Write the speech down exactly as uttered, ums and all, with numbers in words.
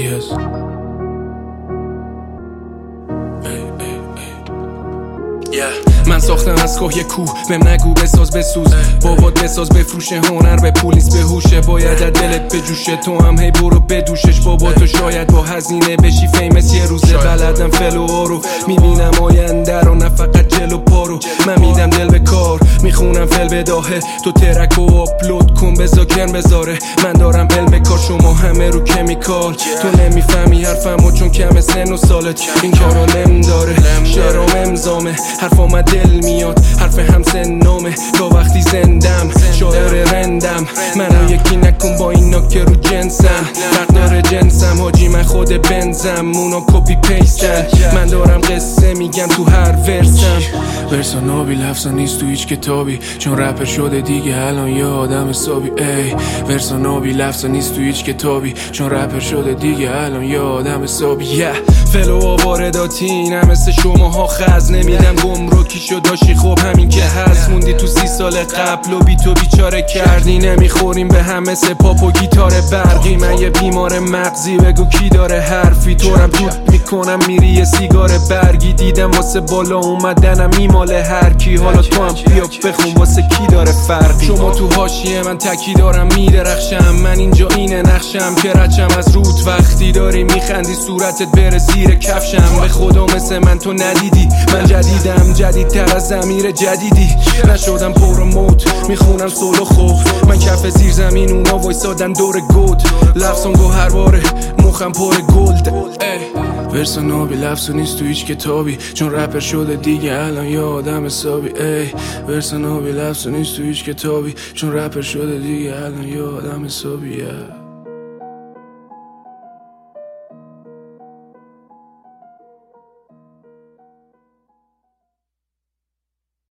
کسی هست. Yeah. من ساختم از کوه یه کوه بهم نگو بساز بسوز بابات بساز بفروشه هنر به پولیس به هوشه باید از دلت بجوشه تو هم هی برو بدوشش بابا تو شاید با هزینه بشی فیمس یه روزه بلدم فلو رو میبینم آینده رو نه فقط جلو پارو من میدم دل به کار میخونم فل بداهه تو ترک و آپلود کن بذار کرم بذاره من دارم علم کار شما همه رو کمیکال تو نمیفهمی حرفمو چون کم سن و سالت این کارا نمیداره شعرام امضامه حرفام دل میاد حرف همسن نامه تا وقتی زندم شاعر رندم منو یکی نکن با اینا که رو جنسم مقدار جنسم حاجی من خود بنزم اونا کپی پیستن من دارم قصه میگم تو هر ورسم ورسا نابی لفظا نیست تو هیچ کتابی چون رپر شده دیگه الان یه آدم حسابی ای ورسا نابی لفظا نیست تو هیچ کتابی چون رپر شده دیگه الان یه آدم حسابی yeah. فلو و وارداتی نه مثل شماها خز نمیدم گمرکی شد داشی خب همین که هست موندی تو سی سال قبل و بی تو بیچاره کردی نمیخوریم به هم مثل پاپ و گیتار برقی من یه بیمار مغزی بگو کی داره حرفی طورم دود میکنم میری یه سیگار برگی دیدم واسه بالا اومدنم میماله هر کی حالا تو هم بیا بخون واسه کی داره فرقی شما تو حاشیه من تکی دارم میدرخشم من اینجا اینه نقشم که رچم از رود وقتی داری میخندی صورتت بره زیر کفشم به خدا مثل من تو ندیدی من جدیدم جدیدتر از ضمیر جدیدی نشدم پر موت میخونم سولو خوب من کف زیر زمین اونا وایسادن دور گود لفظم گوهر باره مخم پر گلد ورسا نابی لفظا نیست تو هیچ کتابی چون رپر شده دیگه الان یه آدم حسابی ای ورسا نابی لفظا نیست تو هیچ کتابی چون رپر شده دیگه الان یه آدم حسابی yeah.